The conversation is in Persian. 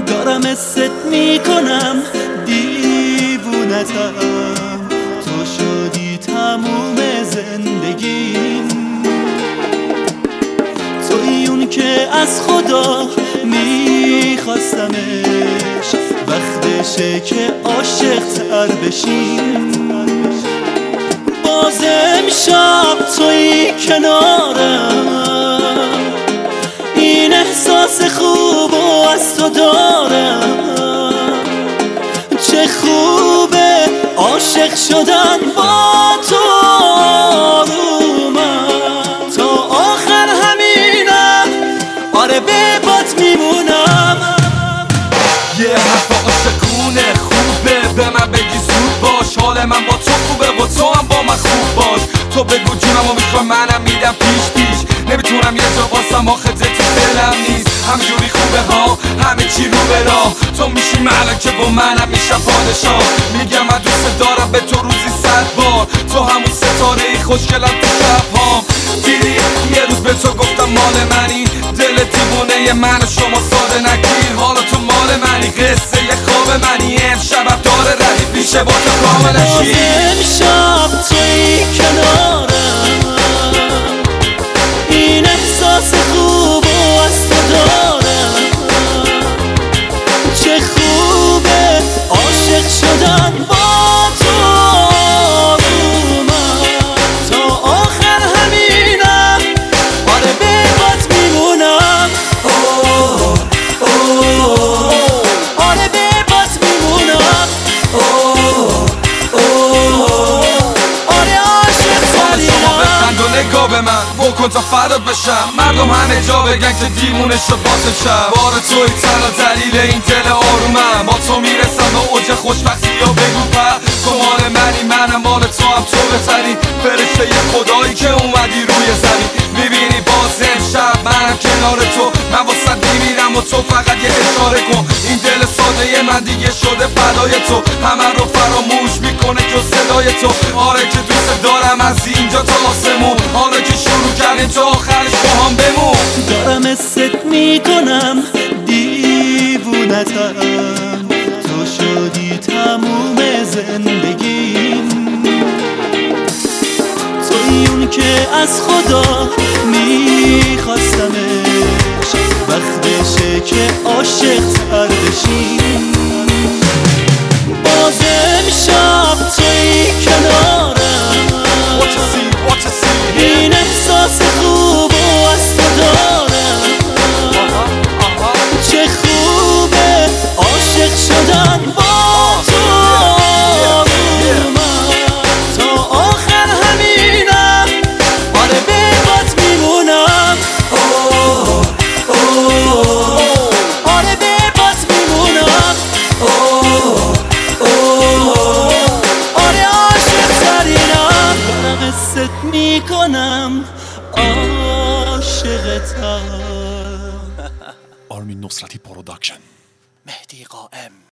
دارم حست میکنم دیوونتم، تو شدی تموم زندگیم. توی اون که از خدا میخواستمش، وقتشه که عاشق تر بشیم. باز امشب توی کنارم، این احساس خوب و از تو دارم. چه خوبه عاشق شدن با تو، آرومم تا آخر همینم، آره به بات میمونم. یه حرف عاشقونه خوبه، به من بگی زود باش، حال من با تو خوبه و تو هم با من خوب باش. تو بگو جونم و میخوام منم میدم پیش پیش، نمیتونم یه جا باسم آخه تو دلم نیست. همجوری خوبه ها همه چی رو به راه، تو میشی ملکه و منم میشم پادشاه. میگم من دوست دارم به تو روزی 100 بار، تو همون ستاره ای خوشگلم تو شبهام. دیدی یه روز به تو گفتم مال منی، دل دیوونه من و شما ساده نگیر. حالا تو مال منی، قصه یه خواب منی، امشبم داره ردیف میشه با تو کاملشی. امشب توی کنارم، این احساس خوب و از تو دارم. چه خوبه عاشق شدن با تو، آرومم تا آخر همینم، آره به بات میمونم. آره به بات میمونم. آره عاشق ترینم. و نگاه به من بکن تا فدات بشم، مردم همه جا بگن که دیوونه شد باسم شب. بار توی تنها دلیل این دل آرومم، با تو میرسم به اوج خوشبختی یا بگو پر. تو مال منی منم مال تو، هم تو بهتری فرشته ی خدایی که اومدی روی زمین. میبینی باز امشب منم کنار تو، من واسه میمیرم و تو فقط یه اشاره کن. این دل ساده من دیگه شده فدای تو، همه رو فراموش میکنه جز صدای تو. آره که دوست دارم از اینجا تا آسمون، حالا که شروع کردیم تا آخرش با هم بمون. دارم حست میکنم دیوونتم، تو شدی تموم زندگیم. توی اون که از خدا میخواستمش، وقتشه که عاشق تر بشیم. باز امشب توی کنارم، این احساس خوب و از تو دارم. چه خوبه عاشق شدن با تو، آرومم تا آخر همینم، آره به بات میمونم. آره به بات میمونم. آره عاشق ترینم. دارم حست میکنم عاشقتم. آرمین نصرتی پروداکشن. مهدی قائم.